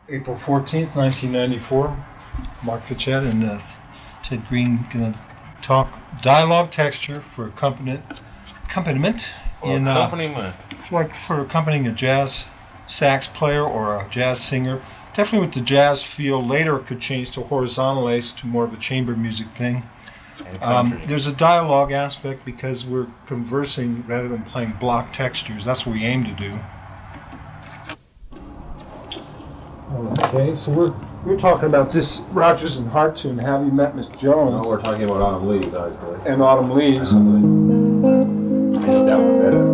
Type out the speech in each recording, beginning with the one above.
April 14th, 1994. Mark Fichette and Ted Green going to talk dialogue texture for accompaniment in like for accompanying a jazz sax player or a jazz singer. Definitely with the jazz feel. Later it could change to horizontal ace to more of a chamber music thing. There's a dialogue aspect because we're conversing rather than playing block textures. That's what we aim to do. Okay, so we're talking about this Rodgers and Hart tune, Have You Met Miss Jones? No, we're talking about Autumn Leaves, actually. And Autumn Leaves. I know that one better.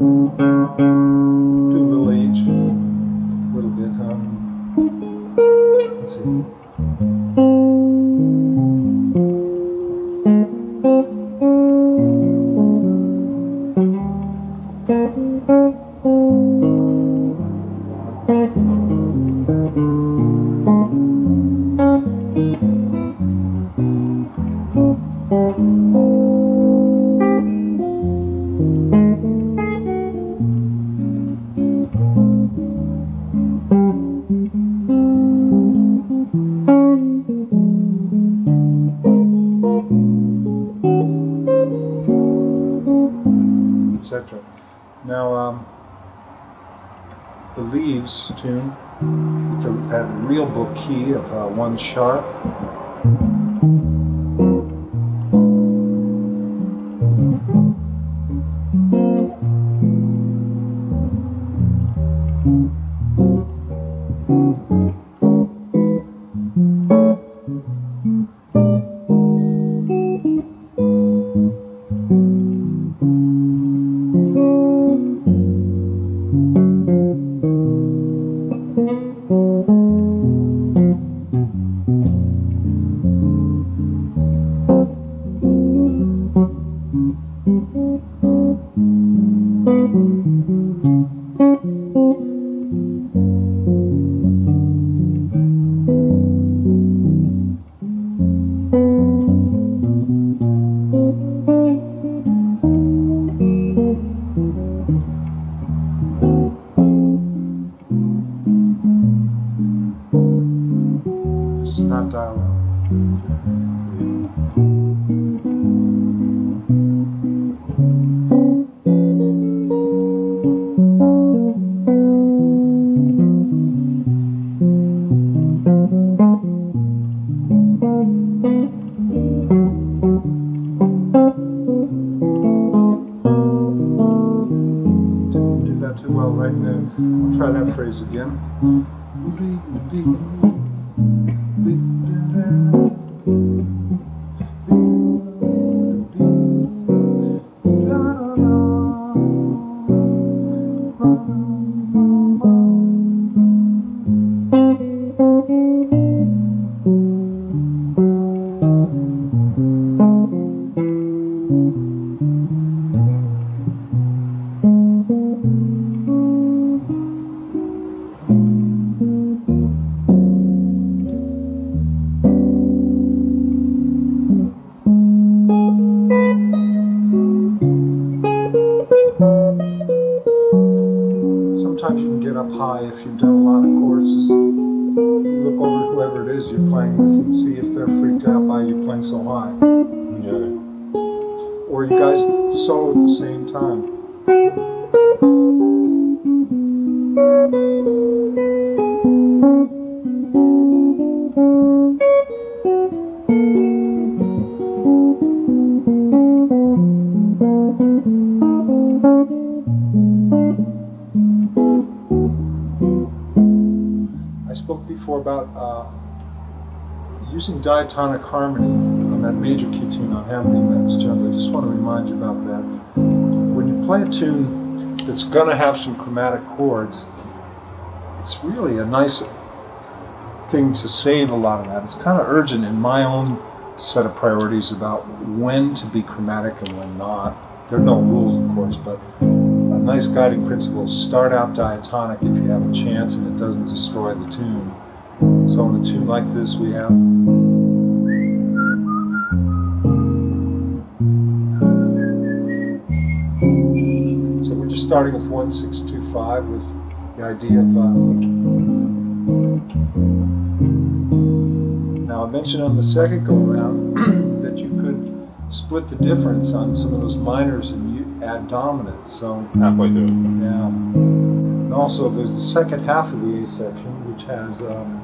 Do a little age. A little bit, huh? Let's see. Etc. Now, the Leaves tune, that real book key of 1 sharp. This is not dialogue. Didn't do that too well right now. I'll try that phrase again. Sometimes you can get up high if you've done a lot of choruses. Look over whoever it is you're playing with and see if they're freaked out by you playing so high. Yeah. Or you guys solo at the same time. I spoke before about using diatonic harmony on that major key tune on Have You Met Miss Jones. I just want to remind you about that. When you play a tune that's going to have some chromatic chords, it's really a nice thing to save a lot of that. It's kind of urgent in my own set of priorities about when to be chromatic and when not. There are no rules, of course, but a nice guiding principle is start out diatonic if you have a chance and it doesn't destroy the tune. So in a tune like this we have so we're just starting with 1-6-2-5 with the idea of Now, I mentioned on the second go-around that you could split the difference on some of those minors and you add dominance. So, Halfway through. yeah. And also, there's the second half of the A section, which has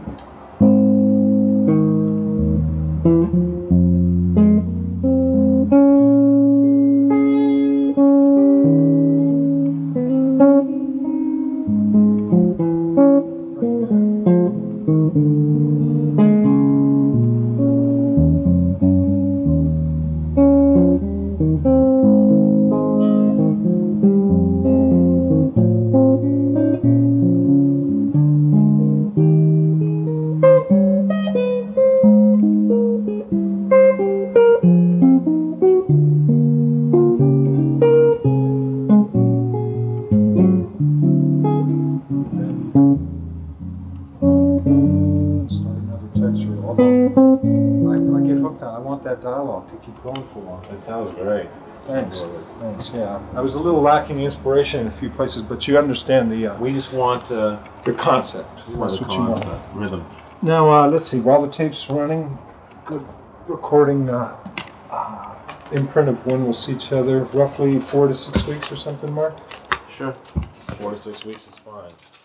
start another texture. Although I get hooked on, I want that dialogue to keep going for long. That sounds great. Thanks. Thanks. Yeah, I was a little lacking inspiration in a few places, but you understand the We just want concept. That's the what you want. concept, rhythm. Now, let's see. While the tape's running, good recording imprint of when we'll see each other. Roughly 4 to 6 weeks or something, Mark. Sure. 4 to 6 weeks is fine.